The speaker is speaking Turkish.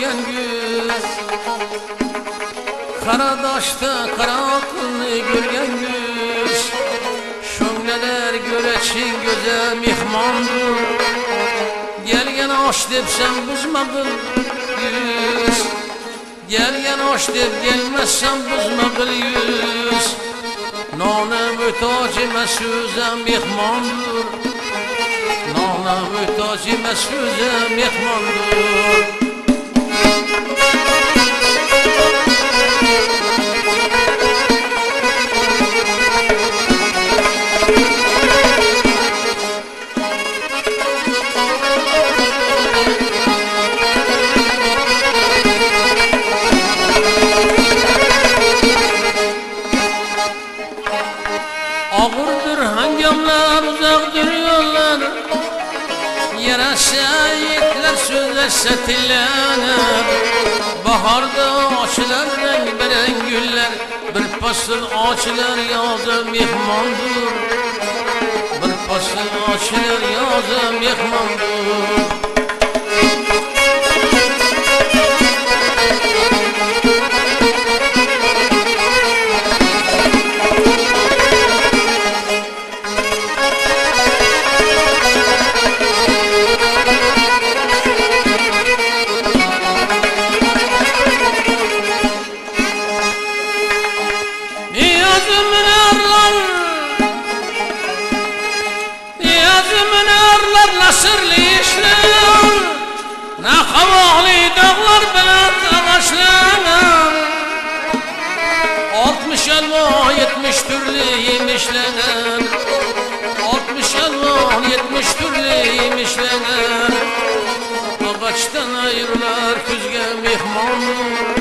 görgen güz, Karadaş'ta kara altını görgen güz. Şöngneler göreçin göze mihmandır. Gelgen aş depsen buzmagıl yüz, Gelgen aş dep gelmezsen buzmagıl yüz. Nana mütacı mesuzem mihmandır. Nana mütacı mesuzem mihmandır. Ağırdır hangamlar, uzaktır yollar. Yarasa yiğitler sözleşse tillenir. Baharda açılar renk veren güller. Bir fasıl açılar yazı mihmandır. Bir fasıl açılar yazı mihmandır. Nasırlı işler, ne havali dağlar bilen ağaçlar. 60 elma 70 türlü yemişler. 60 elma 70 türlü yemişler. Ağaçtan ayrılar küzge mihmanlar.